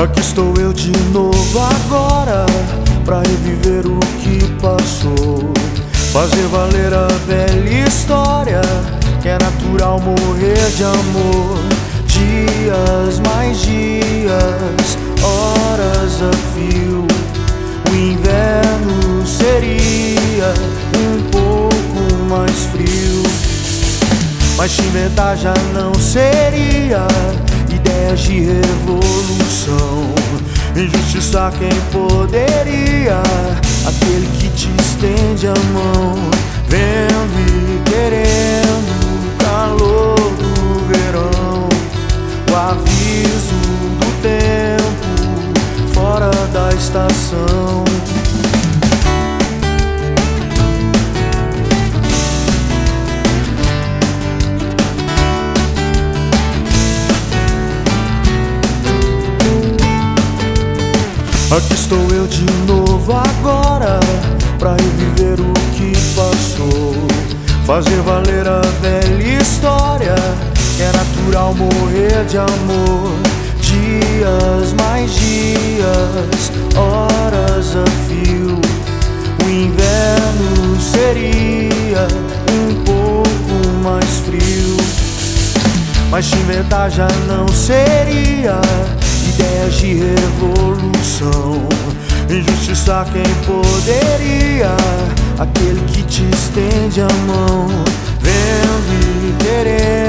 Aqui estou eu de novo agora, pra reviver o que passou, fazer valer a velha história, que é natural morrer de amor. Dias, mais dias, horas a fio, o inverno seria um pouco mais frio, mas te inventar já não seria ideias de revolução. Injustiçar quem poderia, aquele que te estende a mão, vendo e querendo o calor do verão, o aviso do tempo fora da estação. Aqui estou eu de novo agora, pra reviver o que passou, fazer valer a velha história, que é natural morrer de amor. Dias, mais dias, horas a fio, o inverno seria um pouco mais frio, mas te inventar já não seria ideias de revolução. Injustiçar quem poderia, aquele que te estende a mão, vendo e querendo